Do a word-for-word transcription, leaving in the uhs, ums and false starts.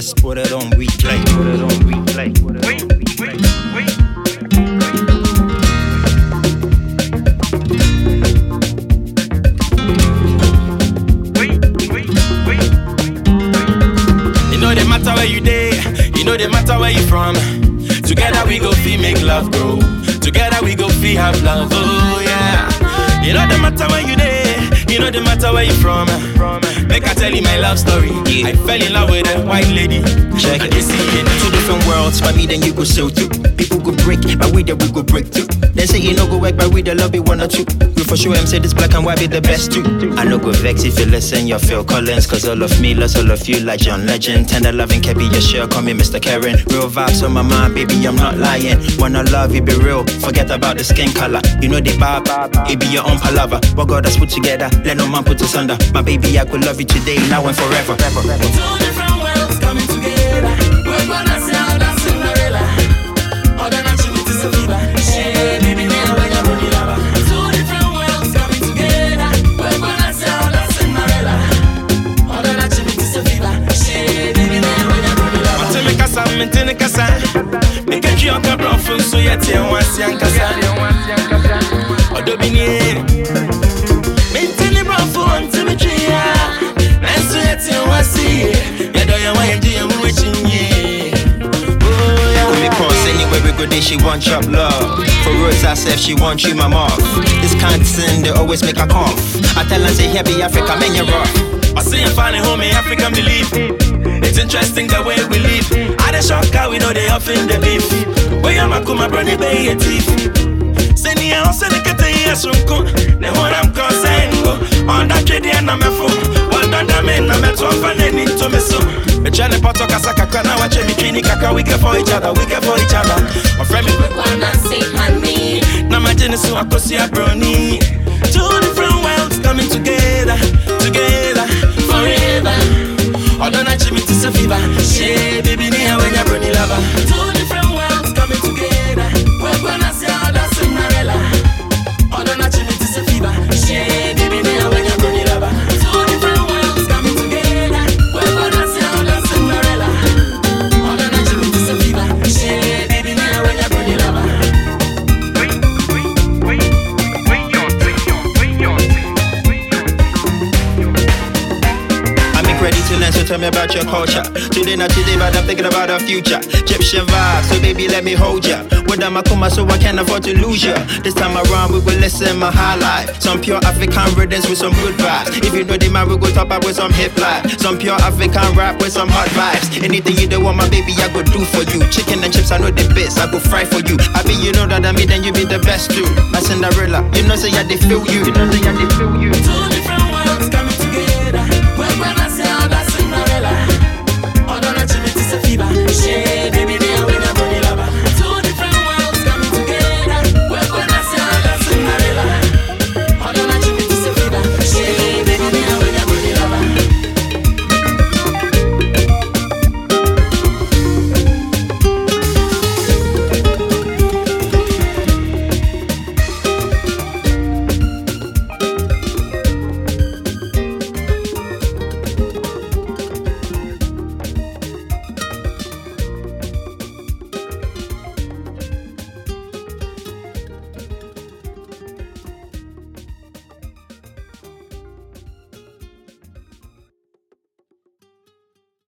just put it on replay. Put it on replay. Put it on replay. You know the matter where you day, you know the matter where you from. Together we go feel make love grow. Together we go feel have love, oh yeah. You know the matter where you day, you know the matter where you from. Make I tell you my love story. Yeah. I fell in love with a white lady. Check it. See it. Two different worlds, for me then you go so too. People go break, but we then we go break too. Then say you no go work, but we the love it one or two. We for sure, I'm say this black and white be the best too. I no go vex if you listen, your Phil Collins. Cause all of me loves all of you like John Legend. Tender loving can be your share, call me Mister Karen. Real vibes on my mind, baby, I'm not lying. Wanna love you, be real, forget about the skin color. You know the bob, it be your own palaver. What God has put together, let no man put us under. My baby, I could love you today, now and forever. Two different worlds coming together. We're gonna sell that Cinderella. All the night you is a fever. Shit, baby, now when you're running lava. Two different worlds coming together. We're gonna sell that Cinderella. All the night you is a fever. Shit, baby, now when you're running lava. Mate me kasa, mente ne kasa. Me keki onka brofo so yeti anwasi ankasa. Odo bini. Mente ne brofo ante me tria. Nanso yeti anwasi. Yedo ya wa yendi ya mwechinye. Oh yeah. When we cross anywhere we go, she want chop love. For words I said she want you my mark. This kind of sin they always make her cough. I tell her say happy Africa, man you rough. I see you find home in African belief. It's interesting the way we live. I the shock how we know they offend the beef. Where you ma kuma brony bay your teeth. Say ni a hose ne kete yesunko. Ne horam konsengo. On that trade and I'm a fool. Well done da men na meto fa ne ni to me so. Me chane poto kasaka kana wache mi trini kaka we get for each other, we get for each other. My friend me wanna say honey. Na my genesis akosi a brony. Two different worlds coming together, together forever. Although not Jimmy to fever. Shit, baby, near when you're running lava. Two different worlds coming together. We're gonna see all that Cinderella. Although not Jimmy to fever. Shit, baby, near when you're running lava. Two different worlds coming together. We're gonna see all that Cinderella. Although not Jimmy to fever. Shit, baby, near when you're running lava. Ready to learn, so tell me about your culture. Today not today, but I'm thinking about our future. Egyptian vibe, so baby let me hold ya. With my kuma, so I can't afford to lose ya. This time around we will listen my high life. Some pure African rhythms with some good vibes. If you know the man, we go top up with some hip life. Some pure African rap with some hot vibes. Anything you don't want, my baby, I go do for you. Chicken and chips, I know the bits, I go fry for you. I mean, you know that I mean, then you be the best too. My Cinderella, you know say yeah they feel you. You know say yeah they